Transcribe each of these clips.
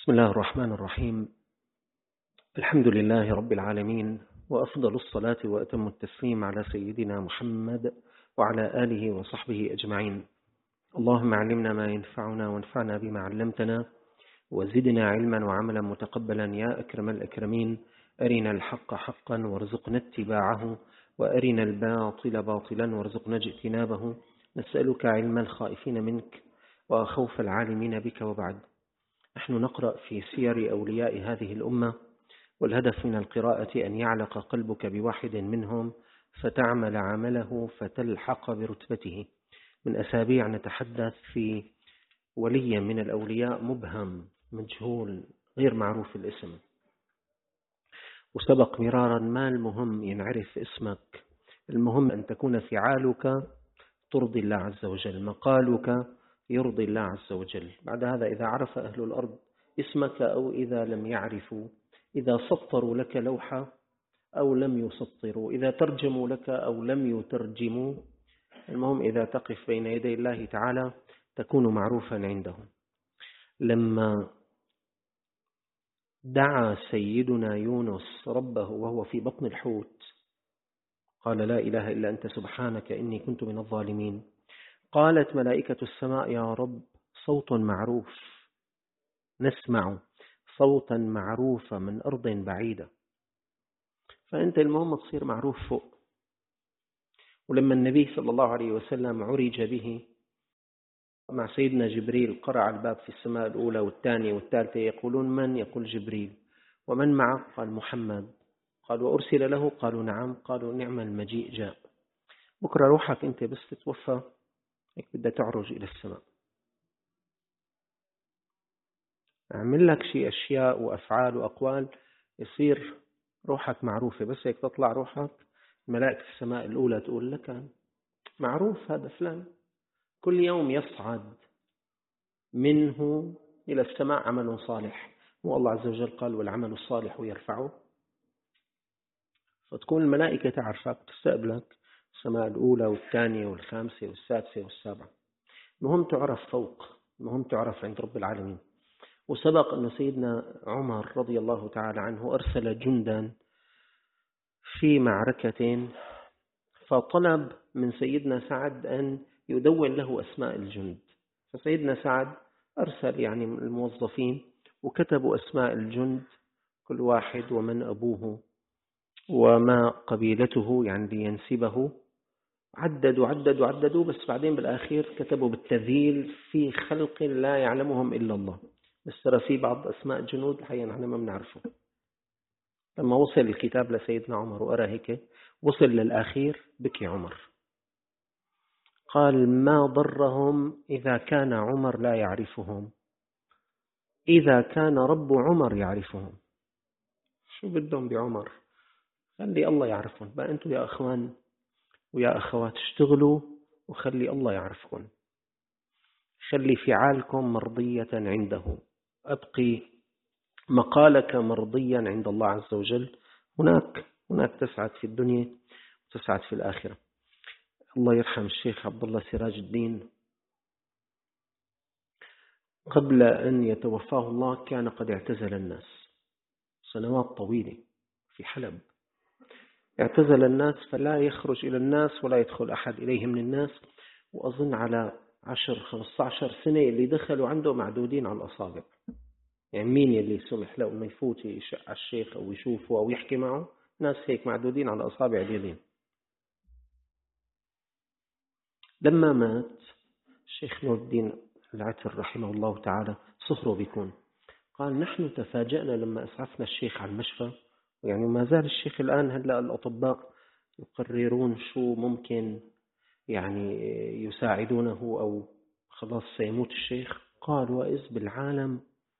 بسم الله الرحمن الرحيم. الحمد لله رب العالمين، وأفضل الصلاة وأتم التسليم على سيدنا محمد وعلى آله وصحبه أجمعين. اللهم علمنا ما ينفعنا وانفعنا بما علمتنا وزدنا علما وعملا متقبلا يا أكرم الأكرمين. أرنا الحق حقا وارزقنا اتباعه، وأرنا الباطل باطلا وارزقنا اجتنابه. نسألك علم الخائفين منك وخوف العالمين بك. وبعد، نحن نقرأ في سير أولياء هذه الأمة، والهدف من القراءة أن يعلق قلبك بواحد منهم فتعمل عمله فتلحق برتبته. من أسابيع نتحدث في ولي من الأولياء مبهم مجهول غير معروف الاسم، وسبق مرارا ما المهم ينعرف اسمك، المهم أن تكون فعالك ترضي الله عز وجل، مقالك يرضي الله عز وجل. بعد هذا إذا عرف أهل الأرض اسمك أو إذا لم يعرفوا، إذا سطروا لك لوحة أو لم يسطروا، إذا ترجموا لك أو لم يترجموا، المهم إذا تقف بين يدي الله تعالى تكون معروفا عندهم. لما دعا سيدنا يونس ربه وهو في بطن الحوت قال: لا إله إلا أنت سبحانك إني كنت من الظالمين، قالت ملائكة السماء: يا رب، صوت معروف، نسمع صوتا معروفا من أرض بعيدة. فأنت المهم تصير معروف فوق. ولما النبي صلى الله عليه وسلم عرج به مع سيدنا جبريل، قرع الباب في السماء الأولى والثانية والثالثة، يقولون: من؟ يقول: جبريل. ومن معه؟ قال: محمد. قال: وأرسل له؟ قالوا: نعم. قالوا: نعم المجيء جاء. بكرة روحك أنت بس تتوفى هيك بدها تعرج إلى السماء، أعمل لك شيء أشياء وأفعال وأقوال يصير روحك معروفة. بس هيك تطلع روحك، ملائكة السماء الأولى تقول لك: معروف هذا فلان. كل يوم يصعد منه إلى السماء عمل صالح، والله عز وجل قال: والعمل الصالح يرفعه. فتكون الملائكة تعرفك تستقبلك السماء الأولى والثانية والخامسة والسادسة والسابعة. المهم تعرف فوق، المهم تعرف عند رب العالمين. وسبق أن سيدنا عمر رضي الله تعالى عنه أرسل جندا في معركة، فطلب من سيدنا سعد أن يدون له أسماء الجند. فسيدنا سعد أرسل الموظفين وكتبوا أسماء الجند، كل واحد ومن أبوه وما قبيلته لينسبه. عددوا بس بعدين بالآخير كتبوا بالتذييل: في خلق لا يعلمهم إلا الله. بس ترى في بعض أسماء الجنود الحقيقة نحن ما بنعرفه. لما وصل الكتاب لسيدنا عمر وأرى هيك، وصل للآخير بكي عمر، قال: ما ضرهم إذا كان عمر لا يعرفهم، إذا كان رب عمر يعرفهم. شو بدهم بعمر؟ خلي الله يعرفهم بقى. أنتم يا أخوان ويا أخوات اشتغلوا وخلي الله يعرفكم، خلي فعالكم مرضية عنده، أبقي مقالك مرضيا عند الله عز وجل. هناك تسعد في الدنيا وتسعد في الآخرة. الله يرحم الشيخ عبد الله سراج الدين، قبل أن يتوفاه الله كان قد اعتزل الناس سنوات طويلة في حلب، اعتزل الناس فلا يخرج إلى الناس ولا يدخل أحد إليه من الناس. وأظن على 10-15 سنة اللي دخلوا عنده معدودين على الأصابع. مين يلي سمح له أنه يفوت يشق على الشيخ أو يشوفه أو يحكي معه؟ ناس هيك معدودين على أصابع اليدين. لما مات الشيخ نور الدين العتر رحمه الله تعالى، صهره بيكون، قال: نحن تفاجأنا لما أسعفنا الشيخ على المشفى، ما زال الشيخ الآن هلأ الأطباء يقررون شو ممكن يساعدونه أو خلاص سيموت الشيخ. قال: وإذ بالعالم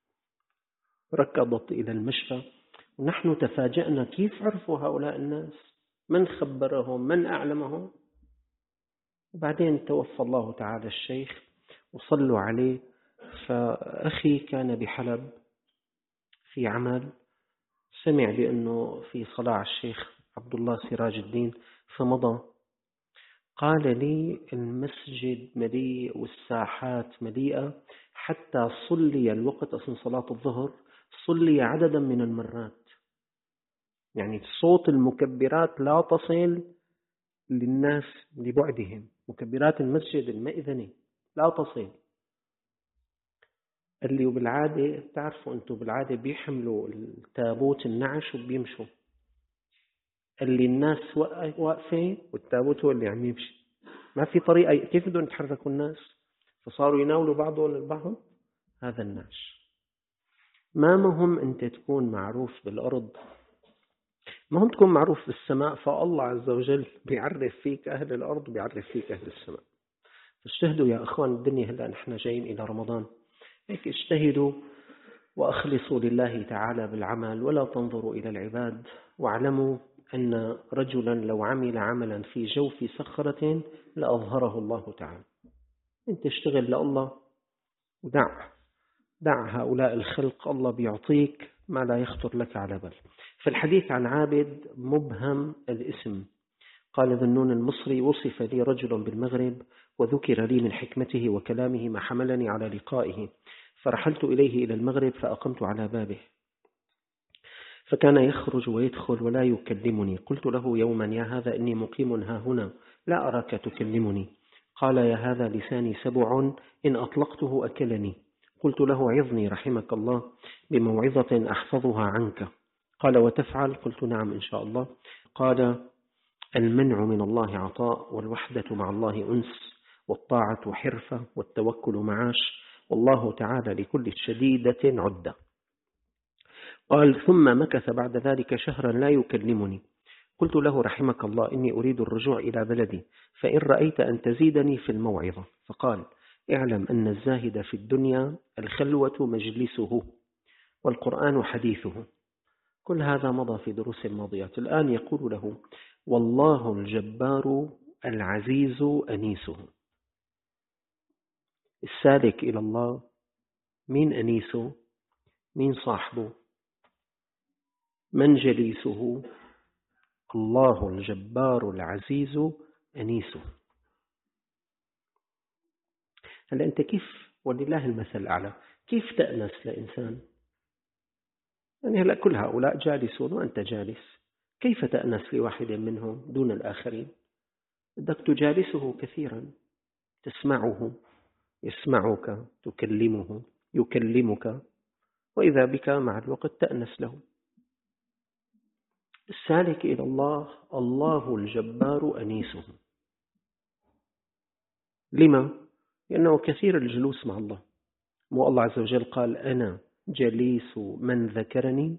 ركضت إلى المشفى، ونحن تفاجأنا كيف عرفوا هؤلاء الناس، من خبرهم، من أعلمهم. وبعدين توفى الله تعالى الشيخ وصلوا عليه. فأخي كان بحلب في عمل، سمع بأنه في صلاة الشيخ عبد الله سراج الدين فمضى، قال لي المسجد مليء والساحات مليئة، حتى صلي الوقت أصلا صلاة الظهر صلي عددا من المرات. يعني صوت المكبرات لا تصل للناس لبعدهم، مكبرات المسجد المئذنة لا تصل. اللي بالعادة تعرفوا أنتم بالعادة بيحملوا التابوت النعش وبيمشوا، اللي الناس واقفة والتابوت هو اللي عم يمشي، ما في طريقة كيف بدهم يتحركوا الناس، فصاروا يناولوا بعضهم البعض. هذا النعش. ما مهم أنت تكون معروف بالأرض، مهم تكون معروف بالسماء، فالله عز وجل بيعرف فيك أهل الأرض بيعرف فيك أهل السماء. فاجتهدوا يا أخوان الدنيا، هلأ نحن جايين إلى رمضان، هيك اجتهدوا وأخلصوا لله تعالى بالعمل ولا تنظروا إلى العباد، واعلموا أن رجلا لو عمل عملا في جوف صخرة لأظهره الله تعالى. أنت اشتغل لله ودع هؤلاء الخلق، الله بيعطيك ما لا يخطر لك على بال. في الحديث عن عابد مبهم الاسم قال ذنون المصري: وصف لي رجل بالمغرب وذكر لي من حكمته وكلامه ما حملني على لقائه، فرحلت إليه إلى المغرب فأقمت على بابه، فكان يخرج ويدخل ولا يكلمني. قلت له يوما: يا هذا إني مقيم ها هنا لا أراك تكلمني. قال: يا هذا لساني سبع إن أطلقته أكلني. قلت له: عظني رحمك الله بموعظة أحفظها عنك. قال: وتفعل؟ قلت: نعم إن شاء الله. قال: المنع من الله عطاء، والوحدة مع الله أنس، والطاعة حرفة، والتوكل معاش، والله تعالى لكل شديدة عدة. قال: ثم مكث بعد ذلك شهرا لا يكلمني. قلت له: رحمك الله إني أريد الرجوع إلى بلدي، فإن رأيت أن تزيدني في الموعظة. فقال: اعلم أن الزاهد في الدنيا الخلوة مجلسه والقرآن حديثه. كل هذا مضى في دروس الماضيات. الآن يقول له: والله الجبار العزيز أنيسه. السالك إلى الله مين أنيسه؟ مين صاحبه؟ من جليسه؟ الله الجبار العزيز أنيسه. هلأ أنت كيف، ولله المثل الأعلى، كيف تأنس لإنسان؟ يعني هلأ كل هؤلاء جالسون وأنت جالس، كيف تأنس لواحد منهم دون الآخرين؟ بدك تجالسه كثيرا، تسمعه، يسمعك، تكلمه، يكلمك، وإذا بك مع الوقت تأنس له. السالك إلى الله الله الجبار أنيسه. لما؟ لأنه كثير الجلوس مع الله. مو الله عز وجل قال: أنا جليس من ذكرني؟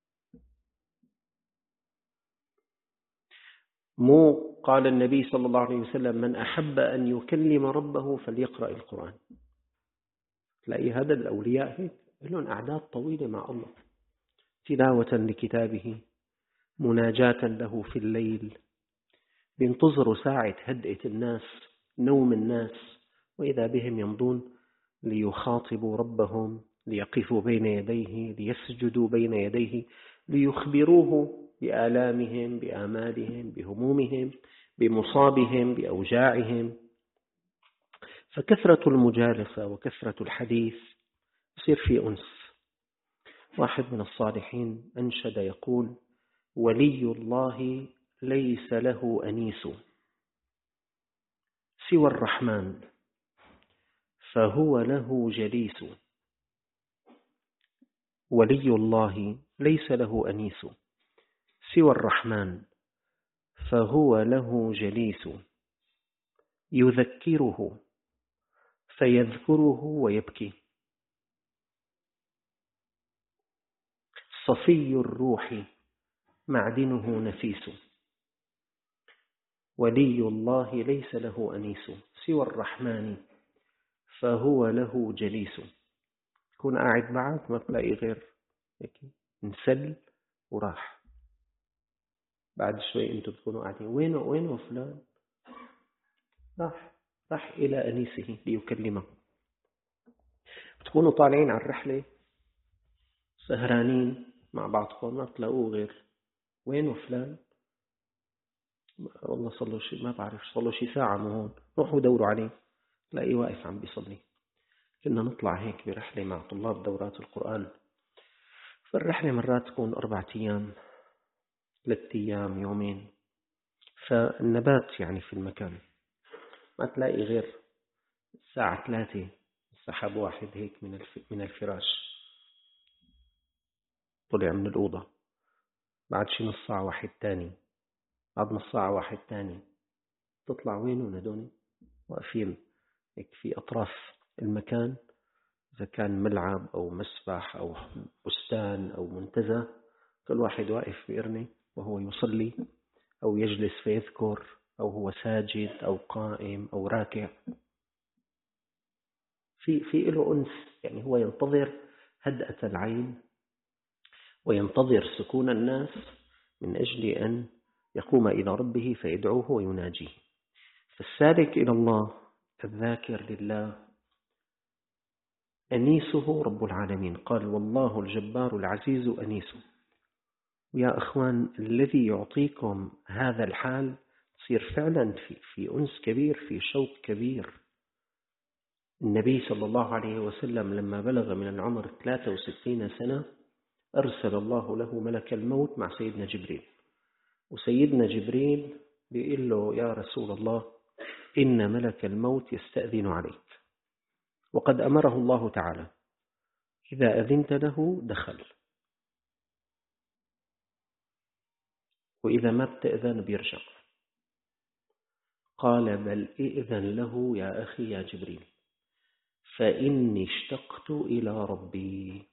مو قال النبي صلى الله عليه وسلم: من أحب أن يكلم ربه فليقرأ القرآن؟ تلاقي هذا الأولياء هيك لهم أعداد طويلة مع الله، تلاوة لكتابه، مناجاة له في الليل، بينتظروا ساعة هدئة الناس، نوم الناس، وإذا بهم يمضون ليخاطبوا ربهم، ليقفوا بين يديه، ليسجدوا بين يديه، ليخبروه بآلامهم، بآمالهم، بهمومهم، بمصابهم، بأوجاعهم. فكثرة المجالسة وكثرة الحديث يصير في أنس. واحد من الصالحين أنشد يقول: ولي الله ليس له أنيس سوى الرحمن فهو له جليس. ولي الله ليس له أنيس سوى الرحمن فهو له جليس، يذكره فيذكره ويبكي، صفي الروح معدنه نفيس. ولي الله ليس له أنيس سوى الرحمن فهو له جليس. يكون قاعد معك ما تلاقي غير هيك انسل وراح، بعد شوي انتم بتكونوا قاعدين: وينه فلان؟ راح إلى أنيسه ليكلمه. بتكونوا طالعين على الرحلة سهرانين مع بعضكم ما تلاقوه غير: وينه فلان؟ والله صلوا شيء ما بعرف، صلوا شيء ساعة مو هون، روحوا دوروا عليه، تلاقيه واقف عم بيصلي. كنا نطلع هيك برحلة مع طلاب دورات القرآن، فالرحلة مرات تكون 4 أيام 3 أيام يومين، فالنبات يعني في المكان ما تلاقي غير الساعة 3 سحب واحد هيك من الفراش طلع من الأوضة، بعد شي نص ساعة واحد تاني، بعد نص ساعة واحد تاني، تطلع وينهم هدول واقفين هيك في أطراف المكان، إذا كان ملعب أو مسبح أو بستان أو منتزه، كل واحد واقف بإرني وهو يصلي أو يجلس فيذكر أو هو ساجد أو قائم أو راكع. في له أنس، يعني هو ينتظر هدأة العين وينتظر سكون الناس من أجل أن يقوم إلى ربه فيدعوه ويناجيه. فالسالك إلى الله الذاكر لله أنيسه رب العالمين، قال والله الجبار العزيز أنيسه. ويا أخوان الذي يعطيكم هذا الحال تصير فعلا في أنس كبير، في شوق كبير. النبي صلى الله عليه وسلم لما بلغ من العمر 63 سنة أرسل الله له ملك الموت مع سيدنا جبريل، وسيدنا جبريل بيقول له يا رسول الله إن ملك الموت يستأذن عليك، وقد أمره الله تعالى إذا أذنت له دخل، وإذا ما بتأذن بيرجع. قال بل إئذن له يا أخي يا جبريل فإني اشتقت إلى ربي.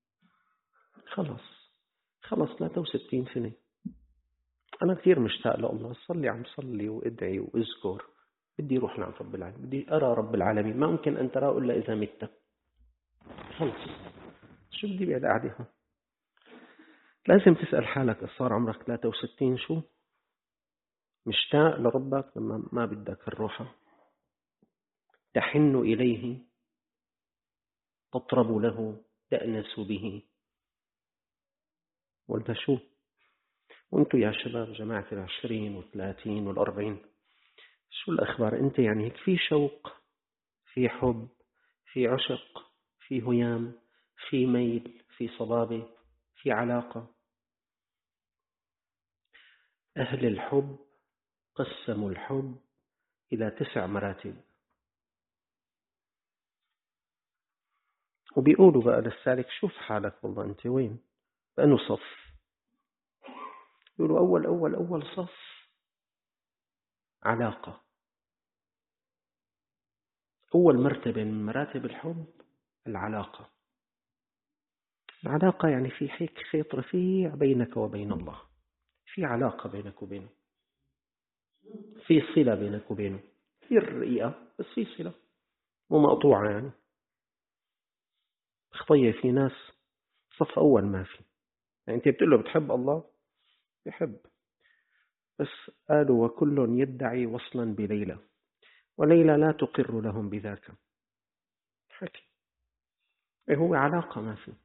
خلص 63 سنة أنا كثير مشتاق لله، صلي عم صلي وادعي واذكر، بدي أروح لعند رب العالمين، بدي أرى رب العالمين، ما ممكن أن تراه إلا إذا مت. خلص شو بدي بعد قاعدة؟ لازم تسأل حالك صار عمرك 63 شو مشتاق لربك لما ما بدك الروحة، تحن إليه، تطرب له، تأنس به، ولا شو؟ وانتوا يا شباب جماعة 20 و30 و40 شو الأخبار؟ انت يعني هيك في شوق، في حب، في عشق، في هيام، في ميل، في صبابة، في علاقة. أهل الحب قسموا الحب إلى 9 مراتب، وبيقولوا بقى للسالك شوف حالك والله أنت وين بأنه صف. يقولوا أول صف علاقة، أول مرتبة من مراتب الحب العلاقة. العلاقة يعني في هيك خيط رفيع بينك وبين الله، في علاقة بينك وبينه، في صلة بينك وبينه، في الرقيقة بس في صلة مو مقطوعة. يعني خطية في ناس صف أول ما في، يعني أنت بتقول له بتحب الله بيحب، بس قالوا وكل يدعي وصلا بليلى وليلى لا تقر لهم بذاك. حكي هو علاقة ما في.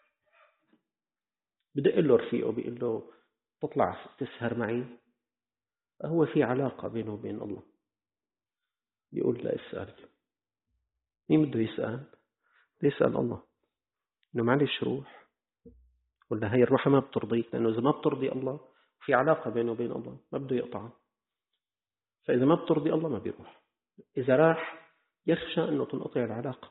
بدق له رفيقه بيقول له تطلع تسهر معي، هو في علاقة بينه وبين الله. بيقول لا اسأل. مين بده يسأل؟ بده يسأل الله إنه معلش روح، ولا هي الروحة ما بترضيك، لأنه إذا ما بترضي الله في علاقة بينه وبين الله ما بده يقطعها، فإذا ما بترضي الله ما بيروح، إذا راح يخشى أنه تنقطع العلاقة.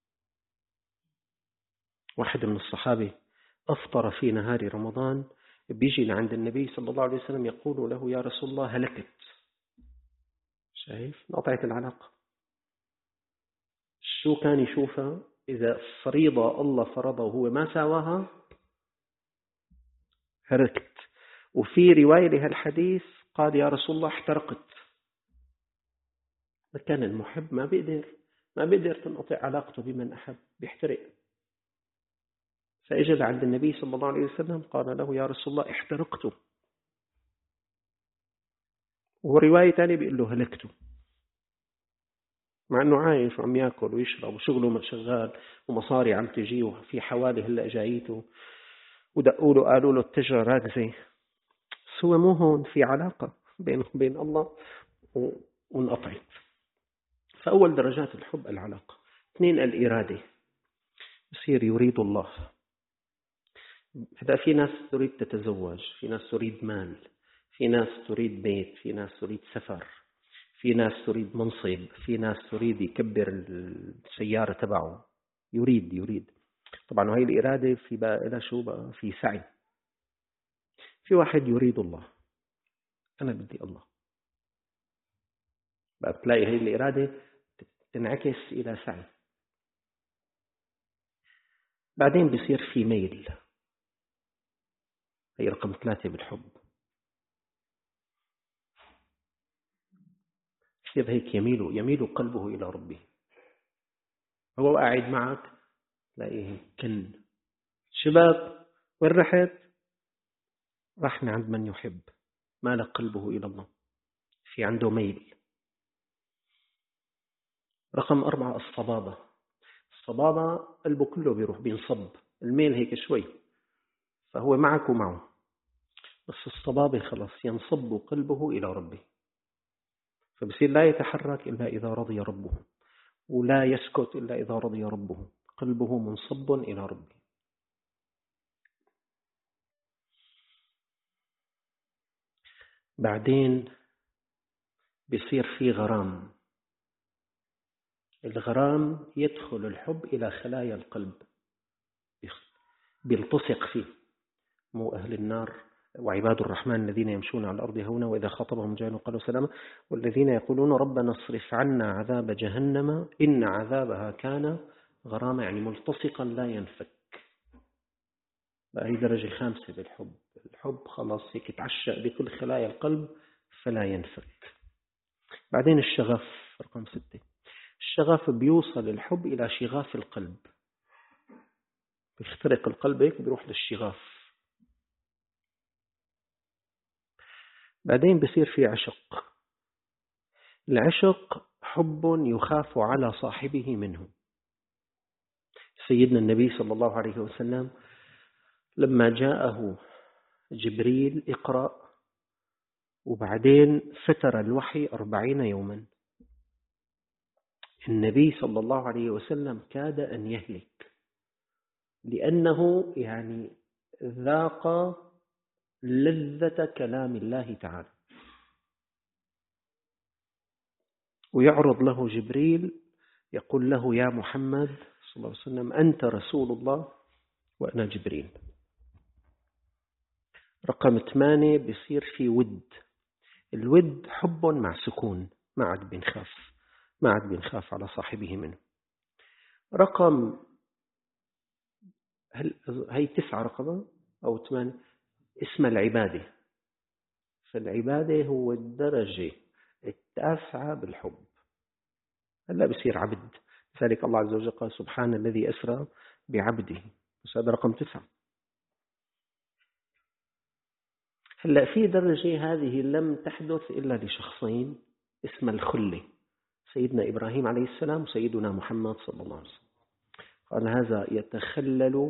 واحد من الصحابة أفطر في نهار رمضان، بيجي لعند النبي صلى الله عليه وسلم يقول له يا رسول الله هلكت. شايف انقطعت العلاقة. شو كان يشوفها؟ إذا فريضة الله فرضها وهو ما ساواها هلكت. وفي رواية لهالحديث قال يا رسول الله احترقت. كان المحب ما بيقدر تنقطع علاقته بمن أحب، بيحترق. فإجى عند النبي صلى الله عليه وسلم قال له يا رسول الله احترقت، ورواية ثانية بيقول له هلكت، مع أنه عايش وعم يأكل ويشرب وشغله شغال ومصاري عم تجي وفي حوالي هلأ جايته، ودقوا له قالوا له التجرة راكزة، بس هو مو هون في علاقة. بينه وبين الله وانقطعت. فأول درجات الحب العلاقة. 2 الإرادة، يصير يريد الله. هذا في ناس تريد تتزوج، في ناس تريد مال، في ناس تريد بيت، في ناس تريد سفر، في ناس تريد منصب، في ناس تريد يكبر السيارة تبعه. يريد طبعا. وهي الإرادة في بقى لها شو بقى؟ في سعي. في واحد يريد الله، أنا بدي الله، بقى بتلاقي هي الإرادة تنعكس إلى سعي. بعدين بيصير في ميل، هي رقم 3 بالحب. يصير هيك يميل قلبه إلى ربه. هو قاعد معك تلاقيه كن شباب، وين رحت؟ راح عند من يحب، مال قلبه إلى الله، في عنده ميل. رقم 4 الصبابة. الصبابة قلبه كله بيروح بينصب، الميل هيك شوي، فهو معك ومعه، بس الصبابة خلص ينصب قلبه إلى ربه، فبصير لا يتحرك إلا إذا رضي ربه، ولا يسكت إلا إذا رضي ربه، قلبه منصب إلى ربه. بعدين بيصير في غرام. الغرام يدخل الحب إلى خلايا القلب، بيلتصق فيه. مو أهل النار وعباد الرحمن الذين يمشون على الأرض هونا وإذا خاطبهم جاهلون قالوا سلاما والذين يقولون ربنا اصرف عنا عذاب جهنم إن عذابها كان غراما، يعني ملتصقا لا ينفك. هي درجة 5 بالحب. الحب خلاص هيك تعشق بكل خلايا القلب فلا ينفك. بعدين الشغف رقم 6. الشغف بيوصل الحب إلى شغاف القلب، بيخترق القلب هيك بيروح للشغاف. بعدين بيصير في عشق. العشق حب يخاف على صاحبه منه. سيدنا النبي صلى الله عليه وسلم لما جاءه جبريل اقرأ، وبعدين فتر الوحي 40 يوما، النبي صلى الله عليه وسلم كاد أن يهلك، لأنه يعني ذاق لذة كلام الله تعالى. ويعرض له جبريل يقول له يا محمد صلى الله عليه وسلم أنت رسول الله وأنا جبريل. رقم 8 بيصير في ود. الود حب مع سكون، ما عاد بنخاف على صاحبه منه. رقم هي 9 رقم أو 8 اسم العبادة. فالعبادة هو الدرجة 9 بالحب. هلا بصير عبد، لذلك الله عز وجل قال سبحان الذي أسرى بعبده، بس هذا رقم 9. هلا في درجة هذه لم تحدث إلا لشخصين، اسم الخلة، سيدنا إبراهيم عليه السلام وسيدنا محمد صلى الله عليه وسلم. قال هذا يتخلل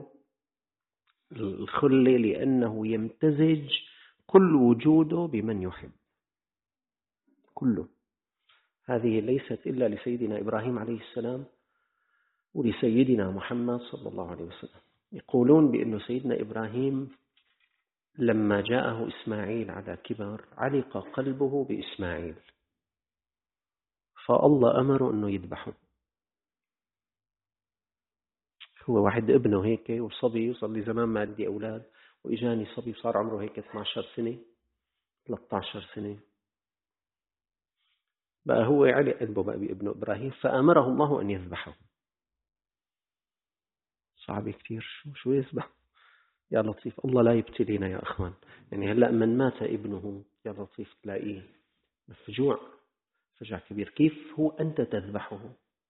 الخلة لأنه يمتزج كل وجوده بمن يحب كله. هذه ليست إلا لسيدنا إبراهيم عليه السلام ولسيدنا محمد صلى الله عليه وسلم. يقولون بأن سيدنا إبراهيم لما جاءه إسماعيل على كبر علق قلبه بإسماعيل، فالله أمره أنه يذبحه. هو واحد ابنه هيك وصبي، وصل لي زمان ما عندي أولاد، وإجاني صبي صار عمره هيك 12 سنة 13 سنة، بقى هو علق قلبه بقى بابنه إبراهيم، فأمره الله أن يذبحه. صعب كتير، شو يذبح؟ يا لطيف، الله لا يبتلينا يا أخوان. يعني هلأ من مات ابنه يا لطيف تلاقيه فجع كبير. كيف هو أنت تذبحه؟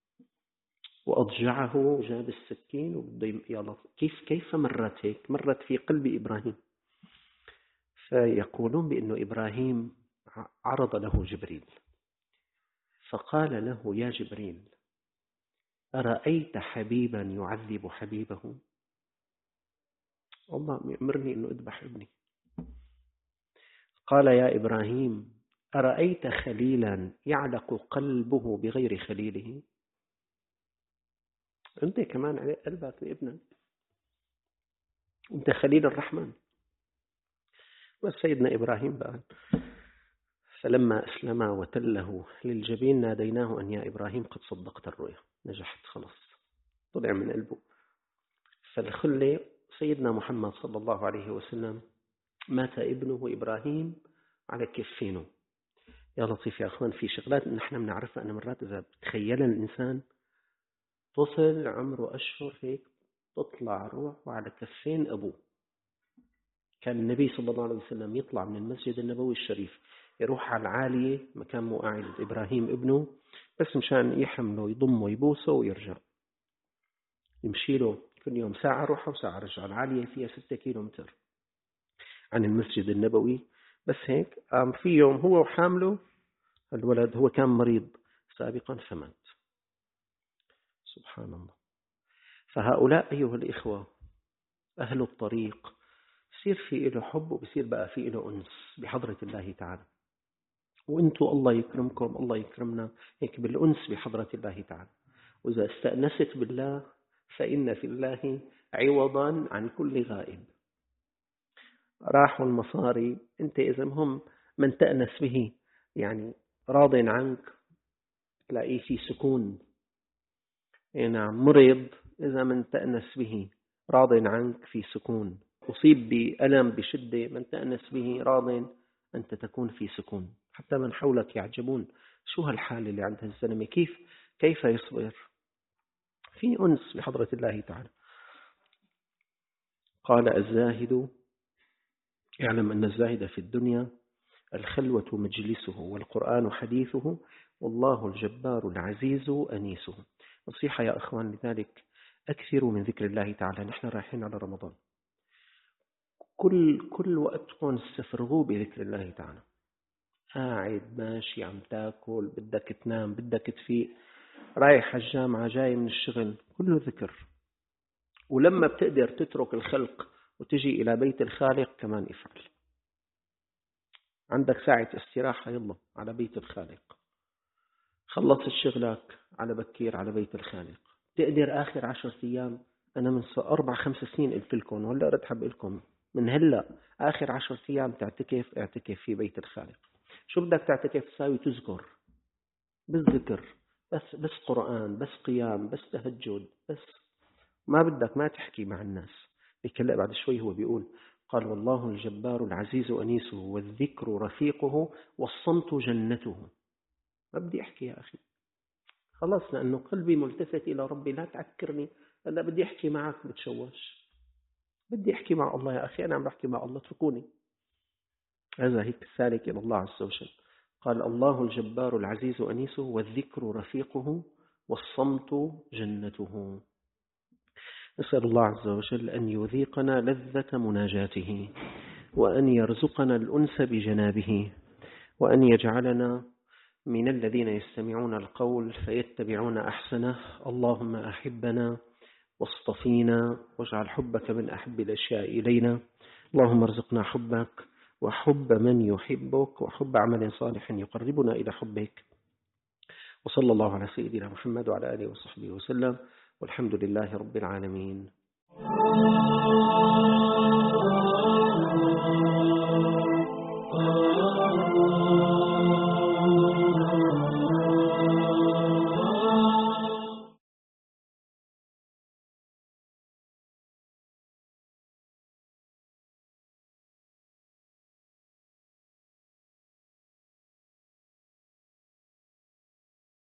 وأضجعه جاب السكين وبده يا لطيف. كيف مرت هيك؟ مرت في قلب إبراهيم. فيقولون بأنه إبراهيم عرض له جبريل فقال له يا جبريل أرأيت حبيبا يعذب حبيبه؟ الله يأمرني أنه أذبح ابني. قال يا إبراهيم أرأيت خليلا يعلق قلبه بغير خليله؟ أنت كمان على قلبك لابنك، أنت خليل الرحمن. بس سيدنا إبراهيم بقى فلما أسلم وتله للجبين ناديناه أن يا إبراهيم قد صدقت الرؤيا، نجحت خلاص، طلع من قلبه. فالخلة سيدنا محمد صلى الله عليه وسلم مات ابنه إبراهيم على كفينه. يا لطيف يا أخوان، في شغلات نحن بنعرفها أنا مرات إذا تخيل الإنسان طفل عمره أشهر هيك تطلع روح وعلى كفين أبوه. كان النبي صلى الله عليه وسلم يطلع من المسجد النبوي الشريف يروح على العالية مكان مو قاعد إبراهيم ابنه، بس مشان يحمله يضمه يبوسه ويرجع. يمشي له كل يوم ساعة روحه وساعة رجع. العالية فيها 6 كيلومتر عن المسجد النبوي. بس هيك قام في يوم هو وحامله الولد، هو كان مريض سابقا فمات. سبحان الله. فهؤلاء أيها الإخوة أهل الطريق بصير في له حب وبصير بقى في له أنس بحضرة الله تعالى. وانتوا الله يكرمكم الله يكرمنا هيك بالأنس بحضرة الله تعالى. وإذا استأنست بالله فإن في الله عوضا عن كل غائب. راحوا المصاري، انت إذا مهم من تأنس به يعني راض عنك تلاقيه في سكون. نعم، مريض إذا من تأنس به راض عنك في سكون. أصيب بألم بشدة من تأنس به راض أنت تكون في سكون. حتى من حولك يعجبون شو هالحال اللي عند الزلمة، كيف يصبر في أنس بحضرة الله تعالى. قال الزاهد يعلم أن الزاهد في الدنيا الخلوة مجلسه والقرآن حديثه والله الجبار العزيز أنيسه. نصيحة يا أخوان لذلك أكثروا من ذكر الله تعالى. نحن رايحين على رمضان، كل وقتكم استفرغوا بذكر الله تعالى. قاعد ماشي عم تاكل بدك تنام بدك تفيق رايح الجامعة جاي من الشغل كله ذكر. ولما بتقدر تترك الخلق وتجي إلى بيت الخالق كمان افعل. عندك ساعة استراحة يلا على بيت الخالق. خلصت شغلك على بكير على بيت الخالق. تقدر آخر 10 أيام، أنا من 4-5 سنين قلت لكم وهلا أرحب لكم من هلا آخر 10 أيام تعتكف اعتكف في بيت الخالق. شو بدك تعتكف تساوي؟ تذكر بالذكر بس قرآن بس قيام بس تهجد بس. ما بدك ما تحكي مع الناس. بيكلم بعد شوي هو بيقول قال والله الجبار العزيز أنيسه والذكر رفيقه والصمت جنته. ما بدي أحكي يا أخي خلاص لأنه قلبي ملتفت إلى ربي. لا تعكرني هلا بدي أحكي معك بتشوش. بدي أحكي مع الله يا أخي، أنا عم بحكي مع الله اتركوني. هذا هيك السالك إلى الله عز وجل. قال الله الجبار العزيز أنيسه والذكر رفيقه والصمت جنته. نسأل الله عز وجل أن يذيقنا لذة مناجاته وأن يرزقنا الأنس بجنابه وأن يجعلنا من الذين يستمعون القول فيتبعون أحسنه. اللهم أحبنا واصطفينا واجعل حبك من أحب الأشياء إلينا. اللهم ارزقنا حبك وحب من يحبك وحب عمل صالح يقربنا إلى حبك. وصلى الله على سيدنا محمد وعلى آله وصحبه وسلم والحمد لله رب العالمين.